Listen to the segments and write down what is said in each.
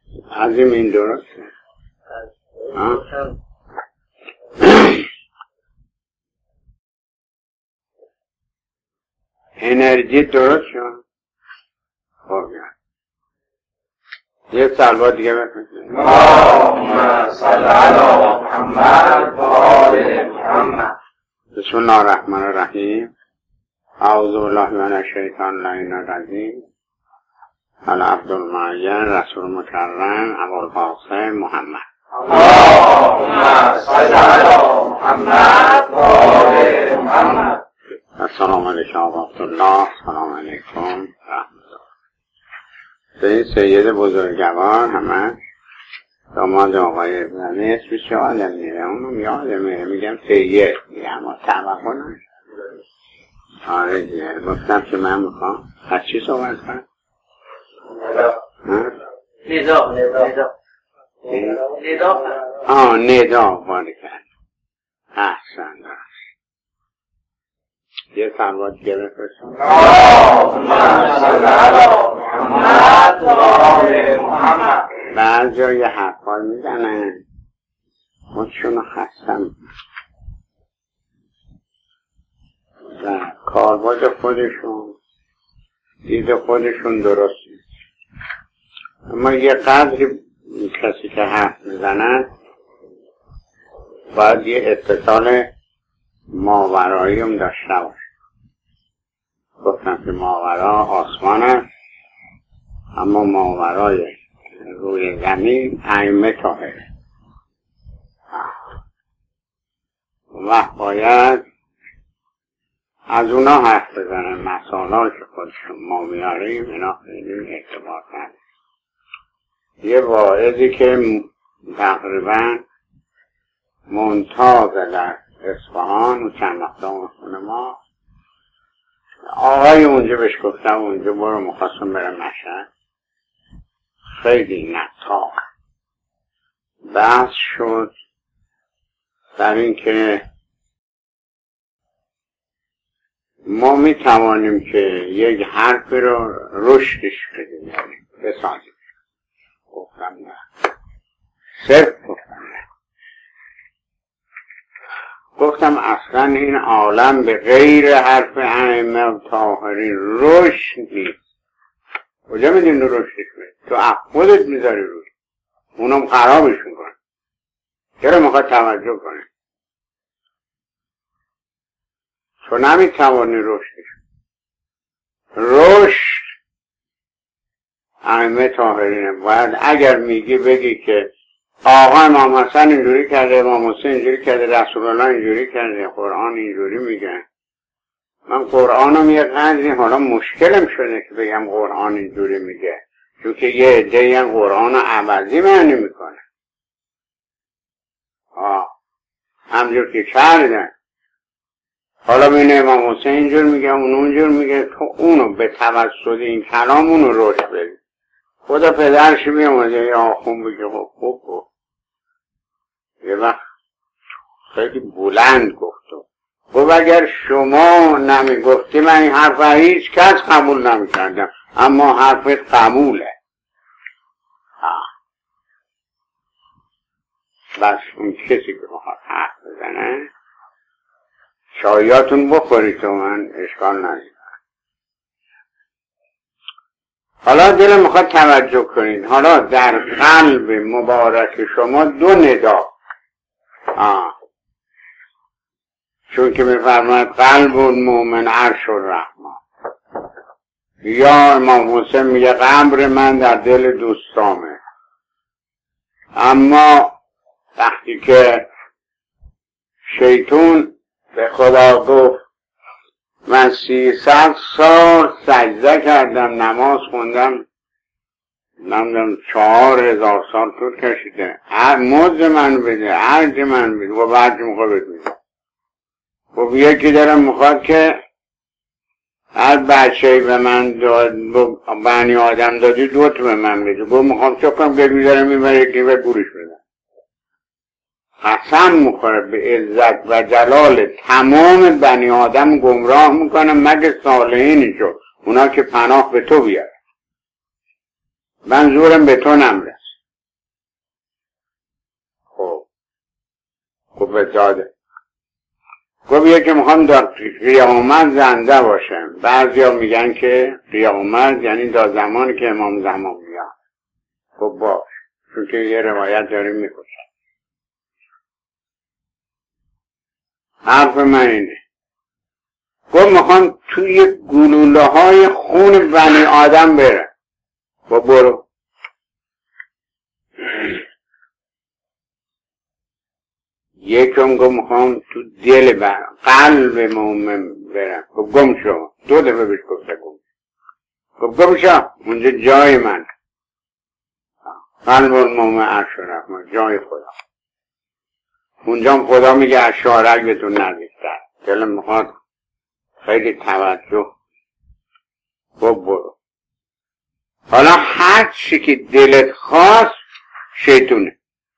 عظیم این درسته؟ انرژی درست شد؟ خب یه صلوات دیگه بکنید. اللهم صل علی محمد و آل محمد. بسم الله الرحمن الرحیم. اعوذ بالله من الشیطان اللعین الرجیم. العبد المعین رسول مکرم ابوالقاسم محمد. اللهم صل علی محمد و آل محمد. السلام علیکم ورحمة الله. السلام علیکم رحمت الله. به این سید بزرگوار همه داماد آقای ابراهیمی اسمش یادم میره، اونم یادم میره، میگم سید میگم اما توقع نشد. آره دیگه گفتم که من میخوام از چی صحبت کنم؟ ندا باره کرد. احسن داشت. یه صلوات دیگه بفرستم. اللهم صل علی محمد و آل محمد. بعضی یه حرفای میزنن خودشونو خستم و کارباز خودشون دید خودشون درست نیست، اما یه قدری کسی که حرف میزنن باید یه اتصال ماورایی هم داشته باشه. گفتم که ماورا آسمان است، اما ماورای روی زمین ائمه طاهره و باید از اونا حرف بزنن. مسائل که خودشون ما میاریم اینا خیلی اعتبار نداره. یه واعظی که تقریبا ممتاز در اصفهان و چند وقتا خونه ما، آقای اونجا بهش گفتم اونجا برو مخواستم برم مشهد، خیلی نطاق بحث شد در این که ما می توانیم که یک حرف رو رشدش بدیم، یعنی بسازیم. گفتم نه، صرف گفتم نه. گفتم اصلا این عالم به غیر حرف ائمه و طاهرین رشد نیست. کجا میدین رو رشدش کنید؟ تو خودت میذاری روش، اونم خرابش میکنه. چرا میخواد توجه کنه؟ تو نمیتوانی رشدش. رشد ائمه طاهرینه. باید اگر میگی بگی که آقا امام حسن اینجوری کرده، امام حسین اینجوری کرده، رسول الله اینجوری کرده، قرآن اینجوری میگه. من قرآنم یه قدری حالا مشکلم شده که بگم قرآن اینجوری میگه، چون که یه عده‌ای هم قرآن عوضی معنی میکنه. همجور که کردن. حالا بین امام حسین اینجور میگه، اون اونجور میگه، تو اونو به توسط این کلام اونو روش بدی. خدا پدرش میامده یه آخون بگه خوب گفت. یه وقت خیلی بلند گفتم. خب اگر شما نمیگفتی من این حرف هیچ کس قبول نمیکردم، اما حرفت قبوله. بس اون کسی که بخواد حرف بزنه شایعاتون بخورید و من اشکال ندارم. حالا دل میخواد توجه کنید. حالا در قلب مبارک شما دو ندا، چون که میفرماید قلب المؤمن عرش الرحمن. یا امام حسین میگه قبر من در دل دوستامه. اما وقتی که شیطان به خدا گفت من 300 سال سجده کردم، نماز خوندم، نمیدونم 4000 سال طول کشیده، مزد من بده، عرض من بده، و بعد موقع بده. خب یکی دارم میخواد که هر بچه‌ای به من داد، بنی آدم دادی 2 تا به من بده. گفت میخوام چه کنم؟ گلی دارم میبره یکی به گورش بدم. قسم میخوره به عزت و جلال تمام بنی آدم گمراه میکنم مگه صالحینشو، اونا که پناه به تو بیاره. من زورم به تو نمیرسه. قوه داده. گفت یکی میخوام در قیامت زنده باشم. بعضیا میگن که قیامت یعنی تا زمانی که امام زمان میاد. خب باش، چون که یه روایت داریم میکشن. حرف من اینه، گفت میخوام توی گلوله های خون بنی آدم برم. خب برو. یکم گفت میخوام تو دل قلب مومن برم. خب گم شو. 2 دفعه بهش گفته گم شو. اونجا جای من، قلب المومن عرش الرحمن، جای خدا. اونجا خدا میگه اشارک بهتون نزدیکتر. دلم میخواد خیلی توجه. خب برو. حالا هر چی که دلت خواست شیطونه.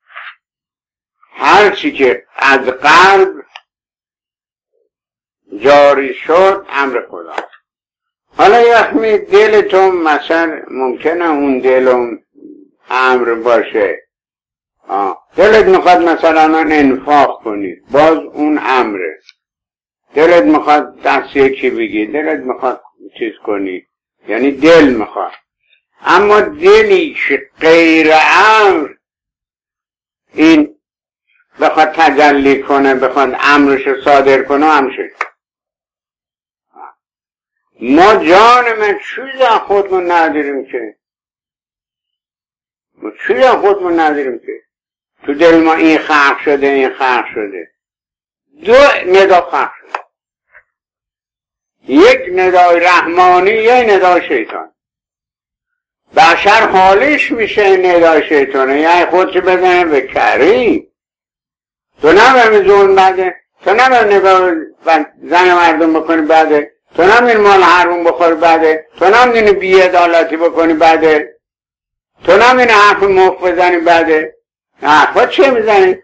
هر چی که از قلب جاری شد امر خدا. حالا یه وقتی دلتون مثلا ممکنه اون دلم امر باشه. دلت میخواد مثلا انفاق کنی، باز اون امره. دلت میخواد دست یکی بگی، دلت میخواد چیز کنی، یعنی دل میخواد. اما دلی که غیر امر این بخواد تجلی کنه، بخواد امرش صادر کنه، همشه. ما جان من چیز از خودمون نداریم که، ما چیز از خودمون نداریم که تو دل ما این خلق شده، این خلق شده. 2 ندا خلق شده، یک ندای رحمانی، یک ندای شیطان. بشر حالش میشه ندای شیطانه، یعنی خودشو بزنه به کریم. تو نبرمی زون بده، تو نبرمی نگاه زن مردم بکنی بده، تو نبرمی مال حرام بخوری بده، تو نبرمی بی‌عدالتی بکنی بده، تو نبرمی حرف مفت بزنی بده. حرفا چه میزنی؟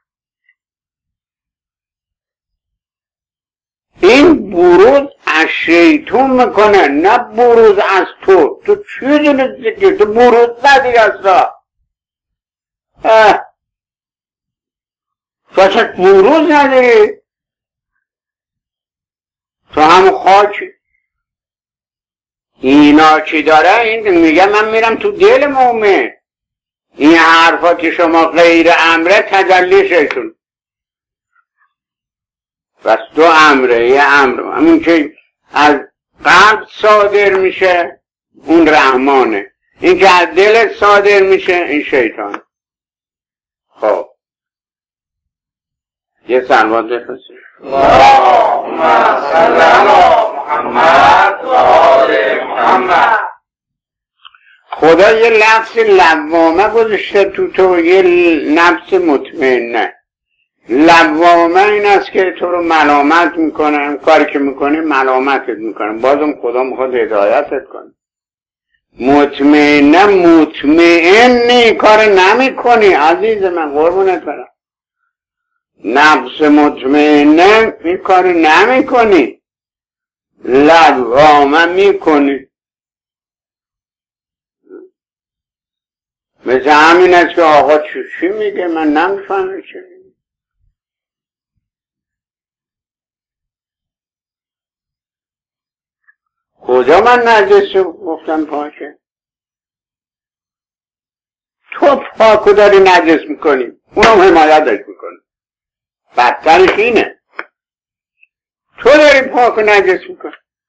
این بروز از شیطان میکنه، نه بروز از تو. تو چی دونستی که تو بروز ندی از را؟ تو اصلا بروز نداری، تو همون خاکی. اینا چی داره؟ این میگه من میرم تو دل مومن. این حرفا که شما غیر امره تجلی شیطان. بس 2 امره. یه امر همون که از قلب صادر میشه اون رحمانه، این که از دل صادر میشه این شیطان. خب یه صلوات بفرستید. اللهم صل علی محمد و آل محمد. خدا یه لفظ لوامه گذاشته تو یه نفس مطمئنه. لوامه این است که تو رو ملامت میکنه، کاری که میکنه ملامتت میکنه، بازم خدا میخواد هدایتت کنه. مطمئنه مطمئنی کار نمیکنی عزیز من، قربونت برم. نفس مطمئنه این کار نمیکنی، لوامه میکنی. مثل همین است که آقا چی میگه من نمیفهمم چی میگه. کجا من نجس گفتم پاکه؟ تو پاکو داری نجس میکنی، اونم حمایتش میکنی. بدترش اینه تو داری پاکو نجس میکنی.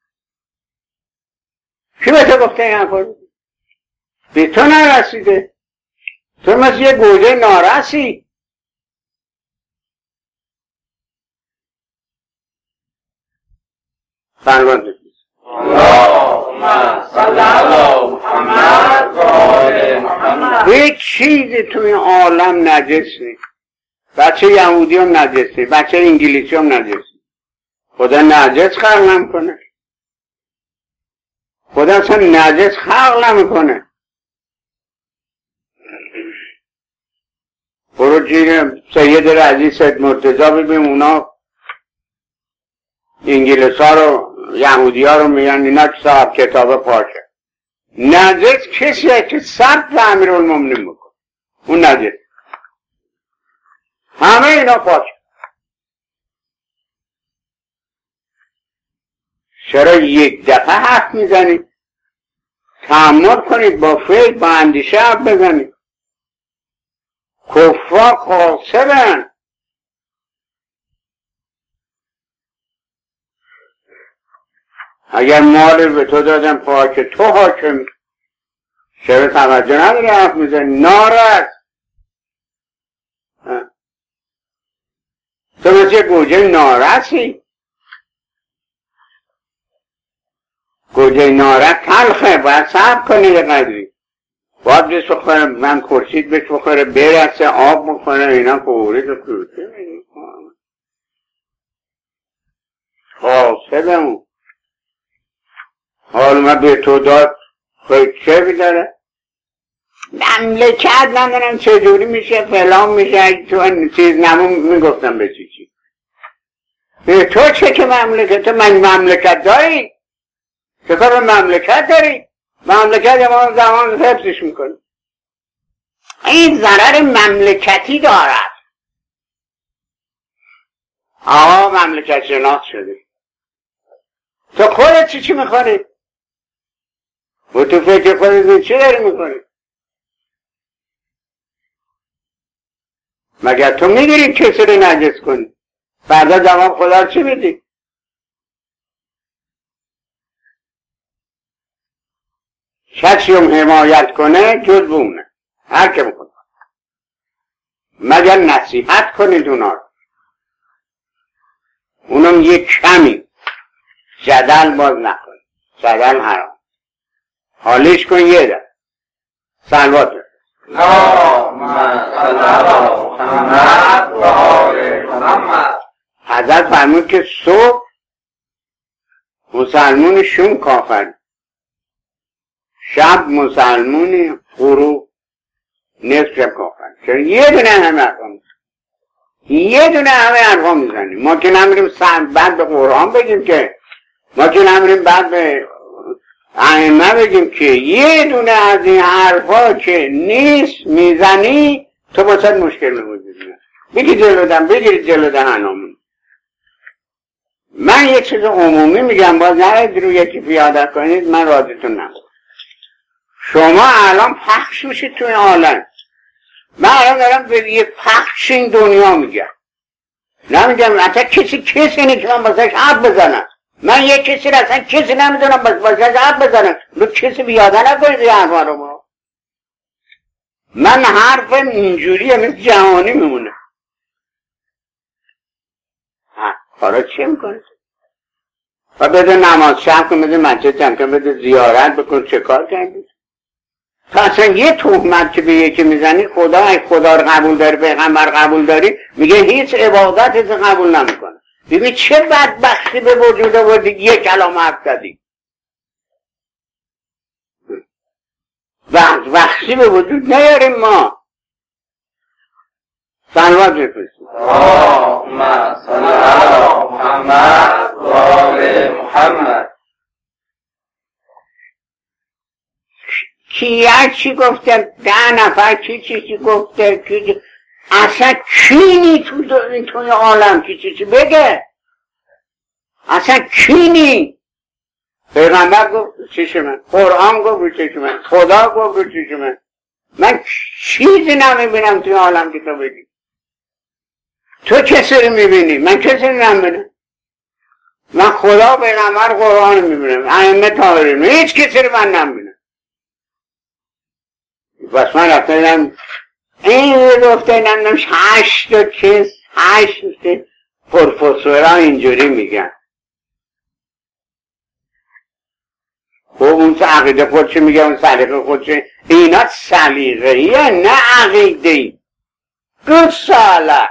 کی به تو گفته این حرفا رو؟ به تو نرسیده. تو مثل یه گوجه نارسی. سلوات بفرست. اللهم صل علی محمد و آل محمد. هیچ چیزی توی عالم نجس نیست. بچه یهودی هم نجس نیست، بچه انگلیسی هم نجس نیست. خدا نجس خلق نمیکنه. خدا اصلا نجس خلق نمیکنه. برو جیر سید رضی سید مرتضی ببین، اونا انگلیس ها رو یهودی ها رو میگن اینا که صاحب کتاب پاکه. نجس کسیه که سب به امیرالمومنین بکن، اون نجس. همه اینا پاکه. چرا یک دفعه حرف میزنید؟ تأمل کنید، با فکر با اندیشه حرف بزنید. کفار قاصدن. اگر مال به تو دادن پاک تو حاکم، چرا توجه نداری حرف میزنی؟ نارد تو مثل گوجه نارسی. گوجه نارد تلخه، باید صبر کنی یه قدری، باید بهش بخوره، من خورشید بهش بخوره، برسه، آب بخوره، اینا فوری تو کروته خاصدمون. حال ما به تو داد خیلی چه بیداره؟ مملکت ندارم چجوری میشه، فلان میشه، تو چیز نمون میگفتم به چی به تو چه که مملکت؟ من مملکت داری؟ چه کار مملکت داری؟ مملکت ما زمان حفظش میکنه. این ضرر مملکتی دارد. آقا مملکت شناس شده، تو خودت چی میخوری؟ و تو فکر خودت چی داری میکنی؟ مگر تو میگیری کسی رو نجس کنی؟ بعدا جواب خدا رو چی بدی؟ کسی هم حمایت کنه جز بونه، هر که میکنه، مگر نصیحت کنید اونا رو، اونم یک کمی جدل باز نکن، جدل حرام، حالیش کن یه در سلوات بر حضرت فرمود که صبح مسلمون شون کافر، شب مسلمون غروب نصف شب کافر. چرا یه دونه همه ارقام، یه دونه همه ارقام میزنیم. ما که نمیریم بعد به قرآن بگیم که، ما که نمیریم بعد به ائمه بگیم که، یه دونه از این حرفا که نیست میزنی تو باید مشکل موجود میاد. بگیرید جلو دهنامون. من یه چیز عمومی میگم، باز نرید رو یکی پیاده کنید، من راضیتون نمونم. شما الان پخش میشید توی عالم. من الان دارم به یه پخش این دنیا میگم، نمیگم اصلا کسی نمیتونم بازش حرف بزنم. من یه کسی را اصلا کسی نمیتونم بازش حرف بزنم. رو کسی بیاده نکنید یه حرفا رو. ما من حرفم اینجوریه، مثل جهانی میمونه. کارا چه میکنید؟ و بده نماز شب کن، بده مسجد جمع کن، بده زیارت بکن، چه کار کردید؟ تا اصلا یه تهمت که به یکی میزنی، خدا رو قبول داری، پیغمبر قبول داری، میگه هیچ عبادت قبول نمیکنه. ببین چه بدبختی به وجود آوردی، یک کلام حرف زدی، بدبختی به وجود نیاریم ما. صلوات بفرستید. اللهم صل علی محمد و آل محمد. کیه چی گفته؟ 10 نفر چی گفته؟ اصلا کینی توی عالم چی بگه؟ اصلا کینی؟ پیغمبر گفت چیش من، قرآن گفت رو چیش من، خدا گفت رو چیش من چیزی نمیبینم توی عالم که تو بگی. تو کسی رو میبینی؟ من کسی رو نمیبینم. من خدا، پیغمبر، قرآن رو میبینم، ائمه طاهرین، هیچ کسی رو من نمیبینم. بس من رفته دیدم این گفته نمیدونم 8 تا چیز، 8 پروفسورها اینجوری میگن. خب اون عقیده خودشه میگه، اون سلیقه خودشه. اینا سلیقه‌ایه نه عقیده‌ای. گوساله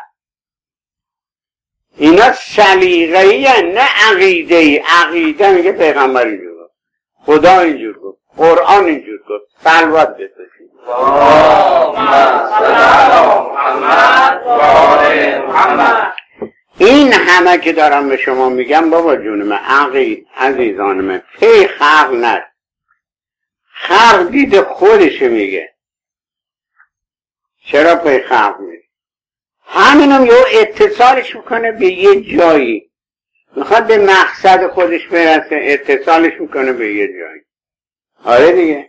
اینا سلیقه‌ایه نه عقیده‌ای. عقیده میگه پیغمبر اینجور گفت، خدا اینجور گفت، قرآن اینجور گفت. صلوات بفرستید. اللهم صل علی محمد و آل محمد. این همه که دارم به شما میگم بابا جون من، عزیزان من، پی خلق نره. خلق دید خودش میگه، چرا پی خلق میگه؟ همینم یه اتصالش میکنه به یه جایی. میخواد به مقصد خودش برسه، اتصالش میکنه به یه جایی. آره دیگه.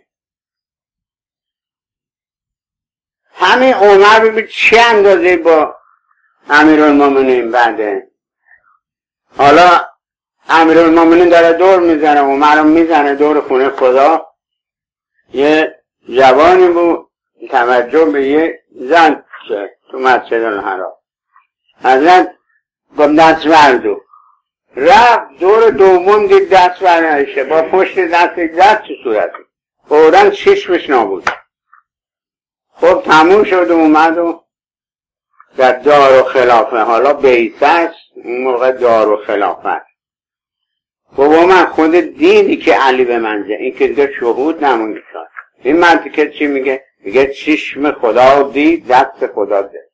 همین عمر ببین چه اندازه با امیرالمومنین بعده. حالا امیرالمومنین داره دور میزنه، عمر میزنه دور خونه خدا. یه جوانی بود توجه به یه زن تو مسجد الحرام. حضرت با دست بردو رفت دور دوم دید دست بردنشه، با پشت دست تو صورتی فوراً چشمش نابود. خب تموم شد و اومد و در دار و خلافه، حالا بیعت است، اون موقع دار و خلافه. بابا من خود دیدی که علی به منزه، این که دیگه شهود نمونی شد. این منطقه چی میگه؟ میگه چشم خدا دید دست خدا ده.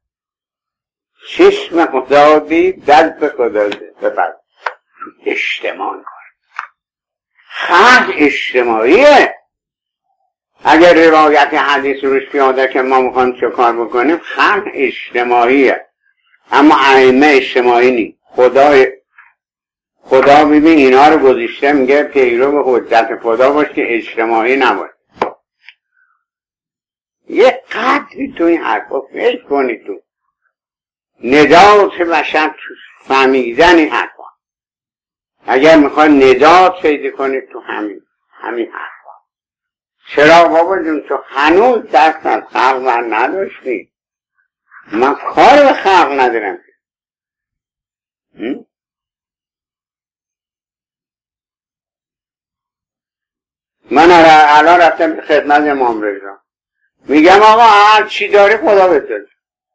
چشم خدا دید دست خدا ده. بپرد اجتماع کن. خلق اجتماعیه. اگر روایت حدیث روش پیاده که ما میخوایم چه کار بکنیم، خلق اجتماعیه، اما ائمه اجتماعی نی. خدا ببین اینا رو گذاشته، میگه پیرو به حجت خدا باش که اجتماعی نباش. یه قدری تو این حرفا فکر کنی، تو ندات بشر تو فهمیدن این حرفا. اگر میخوای ندات پیدا کنی تو همین حرفا. چرا بابا جون تو هنوز دست از خلق بر نداشتی؟ من کار به خلق ندارم. من الان رفتم به خدمت امام رضا، میگم آقا هر چی داری خدا بده،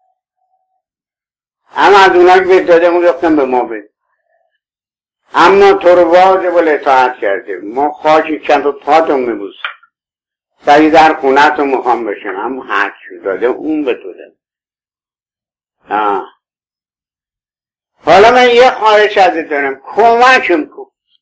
اما از اونایی که داده اون رفتم به ما بده، اما تو رو واجب الاطاعت کرده، ما خاکی چند تا پاتون میبوسیم، سری در خونت رو میخوام بشن، اما هر چی داده اون به تو ده. حالا من یه خواهش ازت دارم، کمکم کن.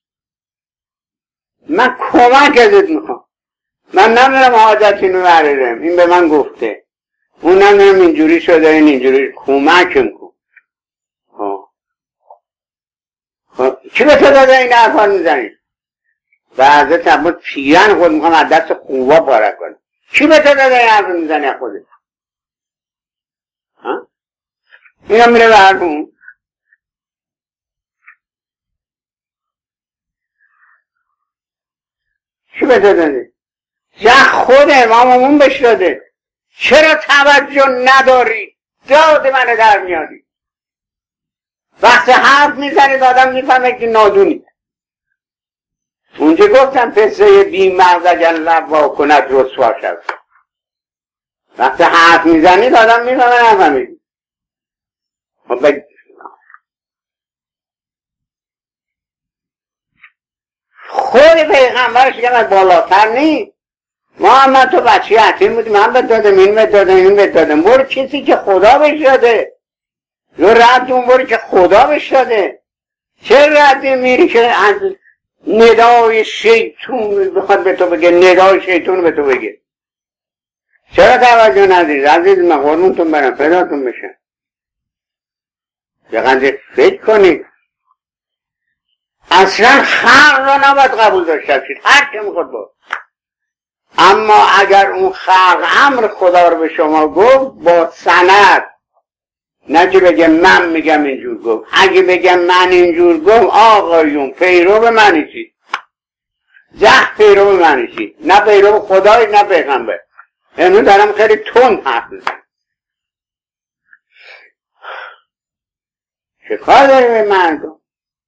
من کمک ازت میخوام. من نمیدونم حاجت اینو بردارم، این به من گفته، اون نمیدونم اینجوری شده، این اینجوری، کمکم کن. چی به تو داده این حرفا میزنی؟ بعضه تبا پیرن خود میخوام از دست خوبا پاره کنم. چی به تو داده این حرفا میزنی خودت؟ اینا میره به حرفمون. چی به تو داده؟ خود اماممون بهش داده. چرا توجه نداری؟ داد من در میادی. وقتی حرف میزنید آدم میفهمه که نادونی. اونجا گفتم پسه بی مغز اگر لب وا کند رسوا شد. وقتی حرف میزنید آدم میفهمه نفهمید. خود پیغمبرش که از بالاتر نیست. محمد تو بچه یتیم بودی، من بهت دادم، این بهت دادم، این بهت دادم. برو کسی که خدا بهش داده، یا رد اون برو که خدا بهش داده. چه ردی میری که از ندای شیطون بخواد به تو بگه، ندای شیطون به تو بگه؟ چرا توجه نداری؟ عزیز من قربونتون برم، فداتون بشن. یه فکر کنید. اصلا خلق را نباید قبول داشته باشید، هر که میخواد بود. اما اگر اون خلق امر خدا رو به شما گفت با سند، نه که بگه من میگم اینجور گفت. اگه بگم من اینجور گفت آقایون پیرو به منی چی؟ پیرو به منی چی؟ نه پیرو خدای نه پیغمبر. امروز دارم خیلی تند حرف میزنم. چه کار داری به مردم؟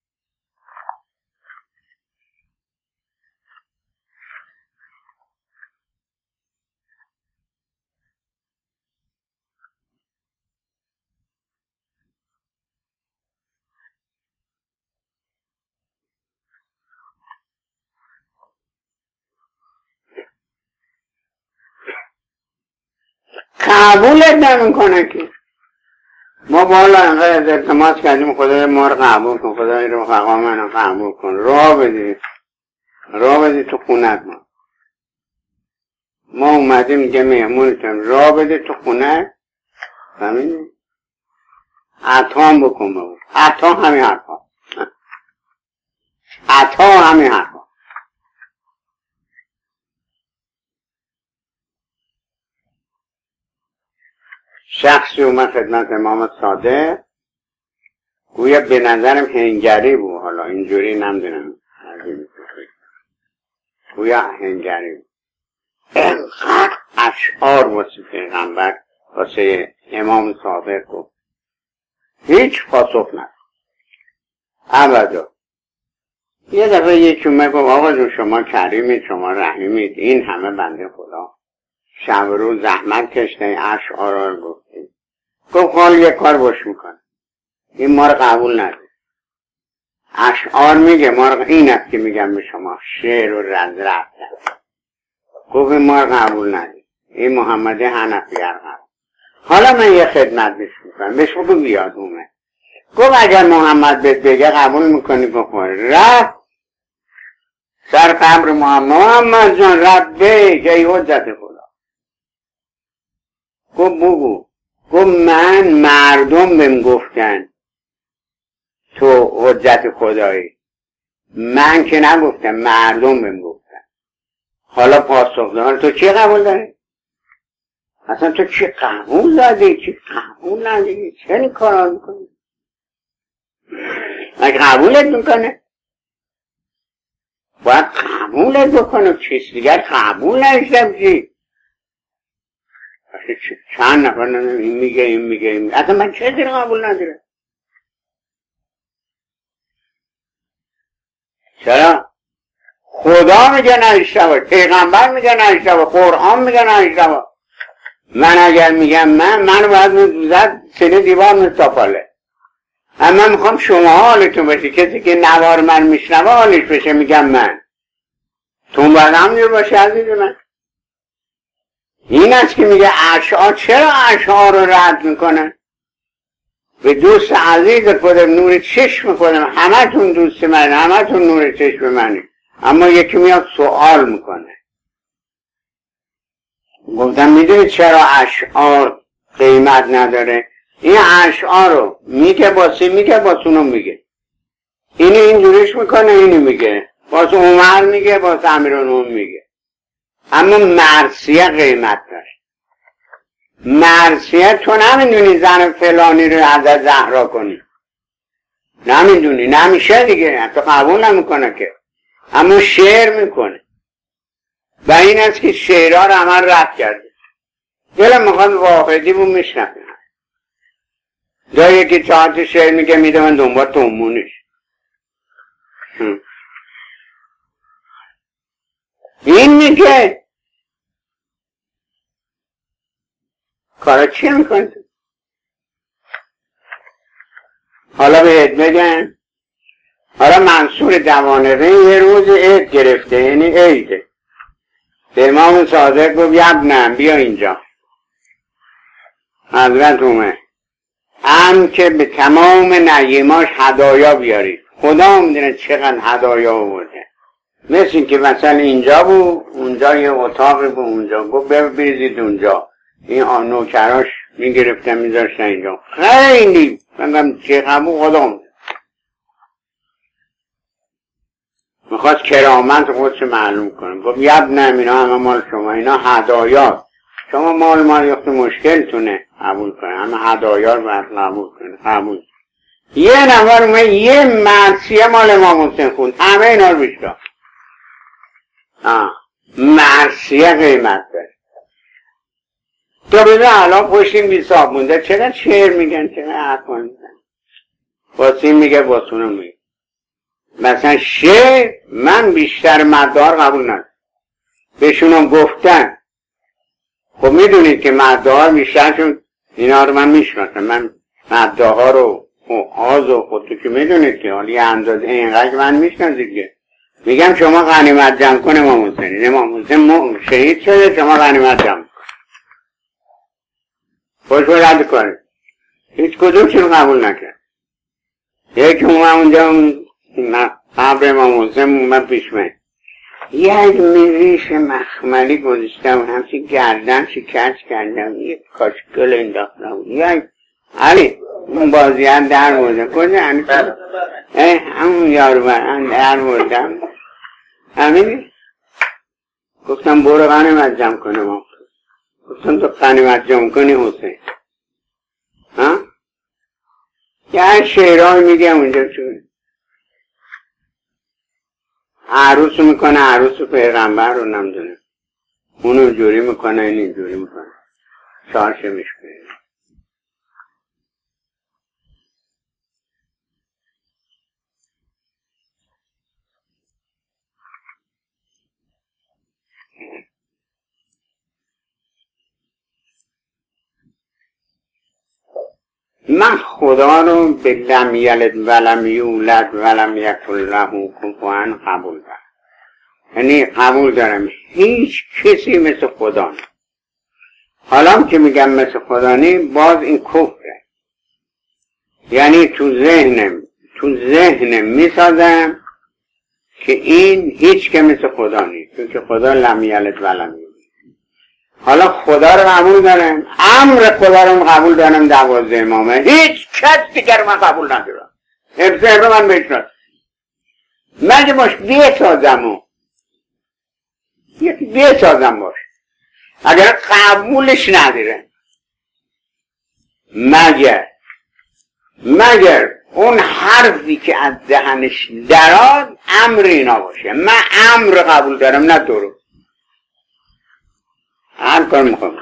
قبولت نمیکنه که. ما بالا انقدر التماس کردیم خدا ما رو قبول کن، خدا این رفقا منو قبول کن، راه بدی تو خونت. ما اومدیم میگه مهمونتم، راه بده تو خونه، فهمیدی؟ عطام بکن بابا، عطام همین حرفا. عطا همین حرفا. شخصی اومد خدمت امام صادق، گویا به نظرم هنگری بود، حالا اینجوری نمیدونم، گویا هنگری بود. اینقدر اشعار واسه پیغمبر، واسه امام صادق گفت، هیچ پاسخ نداد ابدا. یه دفعه یکی اومد گفت آقا جون شما کریمید، شما رحیمید، این همه بنده خدا شب روز زحمت کشته اشعار رو گفتید. گفت حال یک کار باش میکنه، این ما رو قبول نداره. اشعار میگه ما رو، این است که میگم به شما شعر و رد رفتن. گفت ما رو قبول نداره، این محمد حنفی قبول. حالا من یه خدمت بهش میکنم، بهش بگو بیاد اومد. گفت اگر محمد بهت بگه قبول میکنی؟ گفت رفت سر قبر محمد جان ربه جای حجت خدا. گفت بگو. گفت من مردم بهم گفتن تو حجت خدایی، من که نگفتم، مردم بهم گفتن. حالا پاسخ دار تو چی قبول داری؟ اصلا تو چی قبول دادی؟ چی قبول نداری؟ چه کارا میکنی؟ اگه قبولت میکنه باید قبولت بکنه، چیز دیگر قبول نشتم چی؟ چند نفر این میگه این میگه این میگه، اصلا من چه دیر قبول نداره؟ چرا؟ خدا میگه نشتبه، پیغمبر میگه نشتبه، قرآن میگه نشتبه. من اگر میگم من باید زد سینه دیوار مستفاله. اما میخوام شما حالتون باشه، کسی که نوار من میشنوه حالش بشه. میگم من تون باید همینجور باشه عزیز من. این است که میگه اشعار، چرا اشعار رو رد میکنن؟ به دوست عزیز خودم، نور چشم خودم، همه تون دوست من، همه تون نور چشم منی، اما یکی میاد سوال میکنه. گفتم میدونی چرا اشعار قیمت نداره؟ این اشعار رو میگه باسی میگه باسونو میگه، اینو اینجوریش میکنه، اینو میگه باز عمر میگه، باز امیرالمومنین میگه. اما مرثیه قیمت داره. مرثیه تو نمیدونی زن فلانی رو حضرت زهرا کنی، نمیدونی، نمیشه دیگه، تو قبول نمیکنه که، اما شعر میکنه. و این است که شعرها رو همه رد کرده. دلم میخواد واقعی بود میشنفه جایی یکی 4 تا شعر میگه میده من دنبال تومونش. این میگه کارا چی میکنه؟ حالا بهت بگم، حالا منصور دوانقی یه روز عید گرفته، یعنی عیده، به امام صادق گفت یبنم بیا اینجا. حضرت اومد که به تمام نعیماش هدایا بیارید. خدا میدونه چقدر هدایا آورده. مثل این که مثلا اینجا بود، اونجا یه اتاقی بود، اونجا گفت بریزید اونجا. این نوکراش میگرفتن میذاشتن اینجا. خیلی بگم چه قبول خدا میده. میخواست کرامت خودش معلوم کنه. گفت یبنم اینا همه مال شما، اینا هدایا. شما مال یخت مشکلتونه قبول کنه، همه هدایا رو باید قبول کنه. قبول. یه نفر اومد یه مرثیه مال امام حسین خوند، همه اینا رو بیشتر. مرثیه قیمت داره. تو ببین الان پشتیم بی صاحب مونده، چقدر شعر میگن، چقدر حرفان میگن، واسه میگه واسونو میگه. مثلا شعر من بیشتر مدار قبول ندارم، بهشونم گفتن. خب میدونید که مدار بیشترشون اینا رو من میشناسم، من مدارها رو آز و خودتو که میدونید که حالی اندازه اینقدر من میشناسید که میگم شما غنیمت جمع کن امام حسین. امام حسین شهید شده، شما غنیمت جمع کن، خوش رد کنید. هیچ کدومشون قبول نکرد. یکی اومد اونجا قبر امام حسین اومد پیش من، یک میریش مخملی گذاشتم، همچین گردن شکست کردم، یک کاشکل انداختم، یک علی اون بازی هم در مورده کجا همون یارو من در موردم همینی گفتم برو غنیمت جمع کنه ما گفتم تو غنیمت جمع کنی حسین ها یه شعرهای میگم اونجا چون عروس میکنه عروس پیغمبر رو نمیدونه اونو جوری میکنه این جوری میکنه شارشه میشکنه من خدا رو به لم یلد ولم یولد ولم یکن له کفوا قبول دارم یعنی قبول دارم هیچ کسی مثل خدا نه حالا که میگم مثل خدا نه باز این کفره یعنی تو ذهنم میسازم که این هیچ که مثل خدا نیست چون که خدا لم یلد ولم یولد حالا خدا رو قبول دارم امر خدا رو قبول دارم 12 امامه هیچ کس دیگر من قبول ندارم حفظ رو من بشناس مگه باش بیسازم یکی بیسازم باش اگر قبولش نداره مگر اون حرفی که از دهنش دراد امر اینا باشه من امر قبول دارم نه درو هر کار میخوام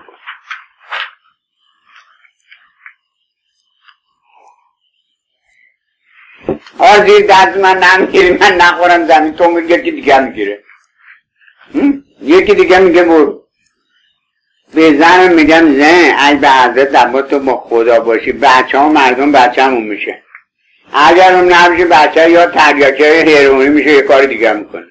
زیر دست من نمیگیری من نخورم زمین تو میگه یکی دیگه میگیره یکی دیگه میگه برو به زنم میگم زن ای به حضرت دبا تو با خدا باشی بچه ها مردم بچه همون میشه اگر اون نمیشه بچه یا تریاکه هیرونی میشه یه کار دیگه میکنه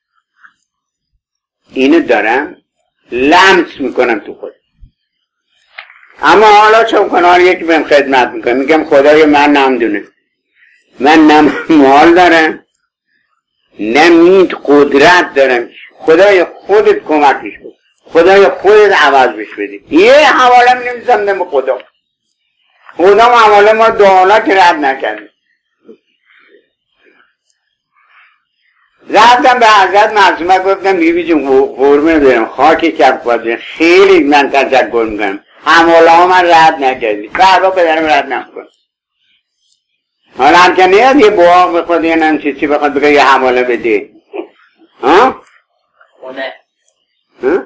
اینو دارم لمس میکنم تو خود اما حالا چون کنار یکی بهم خدمت میکنم میگم خدای من نمیدونه من نه مال دارم نه قدرت دارم خدای خودت کمکش کن خدای خودت عوضش بدی یه حواله می نمیزم به خدا حواله ما دوالا که رد نکردیم رفتم به حضرت معصومه گفتم بیبی جون قربونه برم خاکی کف باشه خیلی من تشکر میکنم حواله ها من رد نکردی فردا پدرم رد نکن حالا هم که نیاد یه باق بخواد یه نم چیزی بخواد بگه یه حواله بده ها؟ خونه ها؟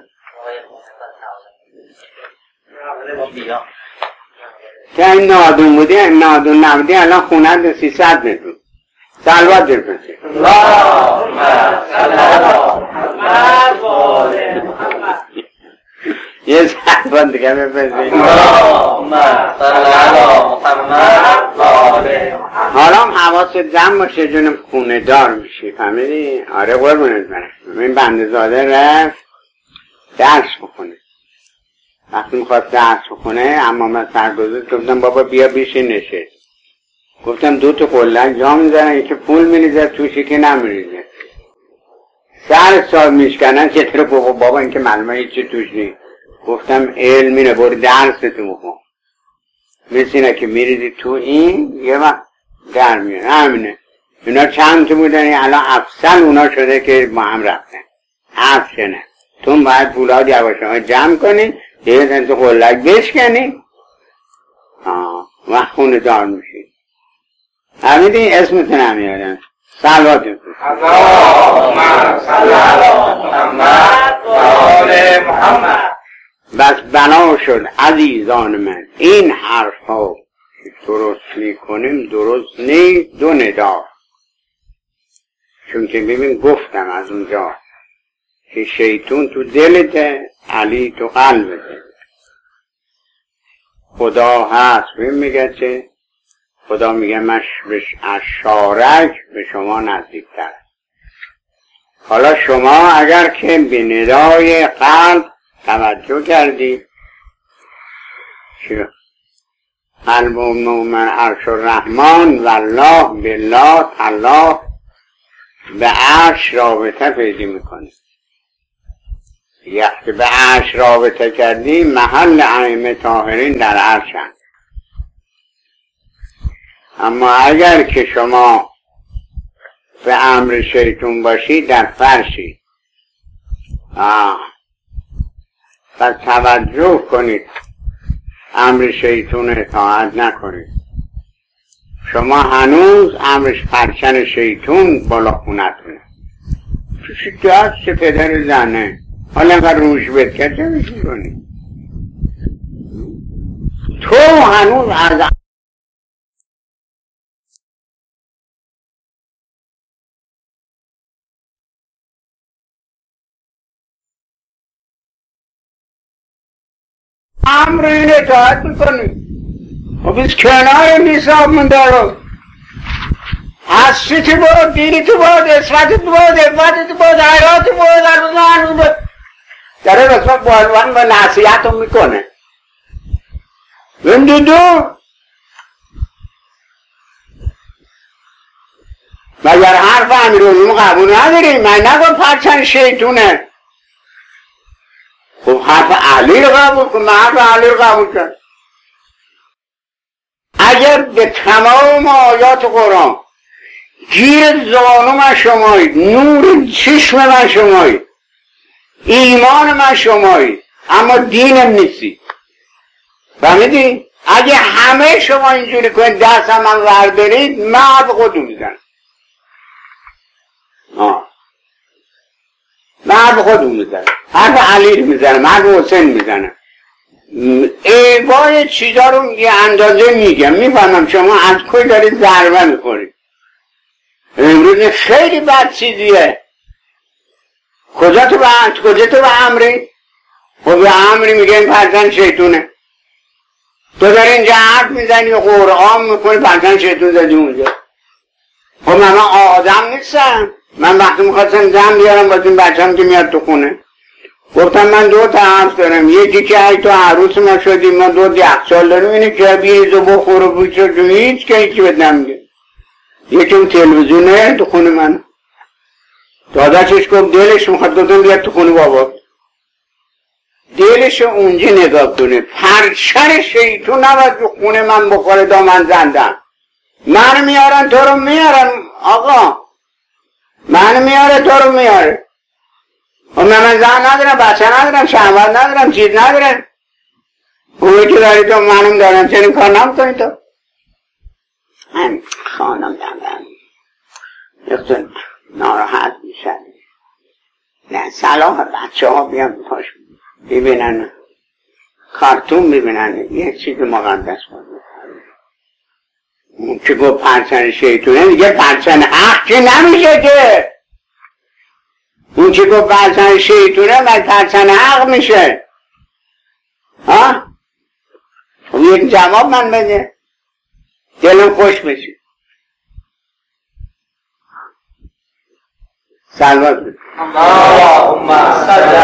که این نادون بودی نادون نبودی الان خونه ده 300 متر سلوات درپسی اللهم صل علی محمد و آل محمد یه سلوات دیگه بپسی اللهم صل علی محمد و آل محمد حالا هم حواست جمع باشه جونم خونه دار میشی فهمیدی؟ آره قربونت برم این بنده زاده رفت درس بخونه وقتی میخواد درس بخونه اما من سرگذاشت گفتم بابا بیا بیشین نشست گفتم 2 تا قلک جا میزنن یکی پول میریزه توش که نمیریزه سر سال میشکنن چطور بابا این که معلومه هیچی توش نیست گفتم علم اینه برو درستو بخون مثل اینه که میریزی تو این یه وقت در میاد همینه اینا چند تا بودن الان افصل اونا شده که ما هم رفتن افشنه تو باید پولاد یواشان جمع کنی یه زن تو قلک بشکنی وقت خونه دار میشی همین اسمتون هم یادن سلواتون اللهم صل علی محمد و آل محمد بس بنا شد عزیزان من این حرف ها که درست میکنیم درست نیست 2 ندا چون که ببین گفتم از اونجا که شیطون تو دلته علی تو قلبته خدا هست ببین میگه چه خدا میگه من از شارک به شما نزدیکتر حالا شما اگر که به ندای قلب توجه کردی قلب و مومن عرش الرحمن والله بالله الله به عرش رابطه پیدا میکنه وقتی به عرش رابطه کردی محل ائمه طاهرین در عرشن اما اگر که شما به امر شیطون باشید در فرشید پس توجه کنید، امر شیطون اطاعت نکنید. شما هنوز امرش پرچن شیطون بالا خونتونه. تو دست پدر زنه حالا انقدر روش بد چه میشی کنی؟ تو هنوز از امر این اطاعت میکنی. و بیز کنار نیساب من دارو هستی بود، دینی تو بود، اسمتی تو بود، عفتی تو بود، حیاتی بود، هنوز بود داره رسمت بالوان و نصیحت رو میکنه. این دو مگر حرف امیرالمومنین قبول نداری؟ من نگم پرچن شیطونه. خب حرف علی رو قبول کن. من حرف علی رو قبول کن. اگر به تمام آیات قرآن گیر زانو من شمایید، نور چشم من شمایید، ایمان من شمایید، اما دینم نیستید. فهمیدی؟ اگه همه شما اینجوری کنید دست من وردارید من حرف خودو میزنم. من حرف خودو میزنم، حرف علی رو میزنم، حرف حسین میزنم. ایوای چیزا رو یه اندازه میگم، میفهمم شما از کجا دارید ضربه میخورید. امروز خیلی بد چیزیه. کجا تو به امری؟ خب به امری میگه این پرچن شیطونه. تو داری اینجا حرف میزنی و قرآن میکنی پرچن شیطون زدی اونجا. خب من آدم نیستم. من وقتی میخواستم زن بیارم باز این بچم که میاد تو خونه گفتم من 2 تا حرف دارم. یکی که ای تو عروس ما شدیم ما 2 یخچال داریم، اینه که بیریزو بخور و بوچه جو هیچ که هیچی بهت نمیگه. یکی اون تلویزیونه تو خونه من داداشش گفت دلش میخواد گفتم بیاد تو خونه بابا. دلش اونجا نگاه کنه. پرچن شیطون نباید تو خونه من بخوره دا من زندم. من میارن تو رو میارن آقا، من میاره تو رو میاره. من زن ندارم، بچه ندارم، شهوت ندارم، چیز ندارم. اونی که داری تو منم دارم، چنین کار نمیکنی تو. من خانم دارم یکتون ناراحت میشن. نه صلاح بچه ها بیان پاش ببینن کارتون ببینن یک چیز مقدس کنن. اون که گفت پرچن شیطونه دیگه پرچن حق که نمیشه که. اون که گفت پرچن شیطونه من پرچن حق میشه. ها؟ خب یک جواب من بده دلم خوش بشه. سلوات بده. اللهم صل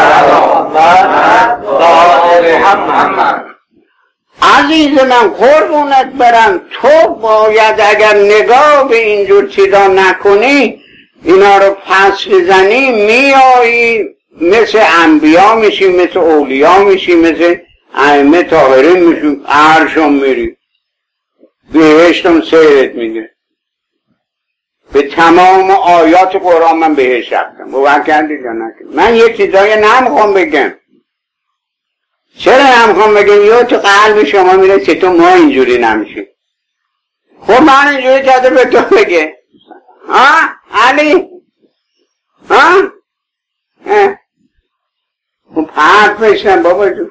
علی محمد. عزیز من قربونت برم، تو باید اگر نگاه به اینجور چیزا نکنی اینا رو پس بزنی میایی مثل انبیا میشی، مثل اولیا میشی، مثل ائمه طاهرین میشی، عرشم میری، بهشتم سیرت میده. به تمام آیات قرآن من بهش رفتم. باور کردید یا نکردید؟ من یه چیزایی نمیخوام بگم. چرا نمیخوام بگم؟ یا تو قلب شما میرسه تو ما اینجوری نمیشیم. خب من اینجوری کرده به تو بگه ها علی ها خب حرف بشنم بابا جو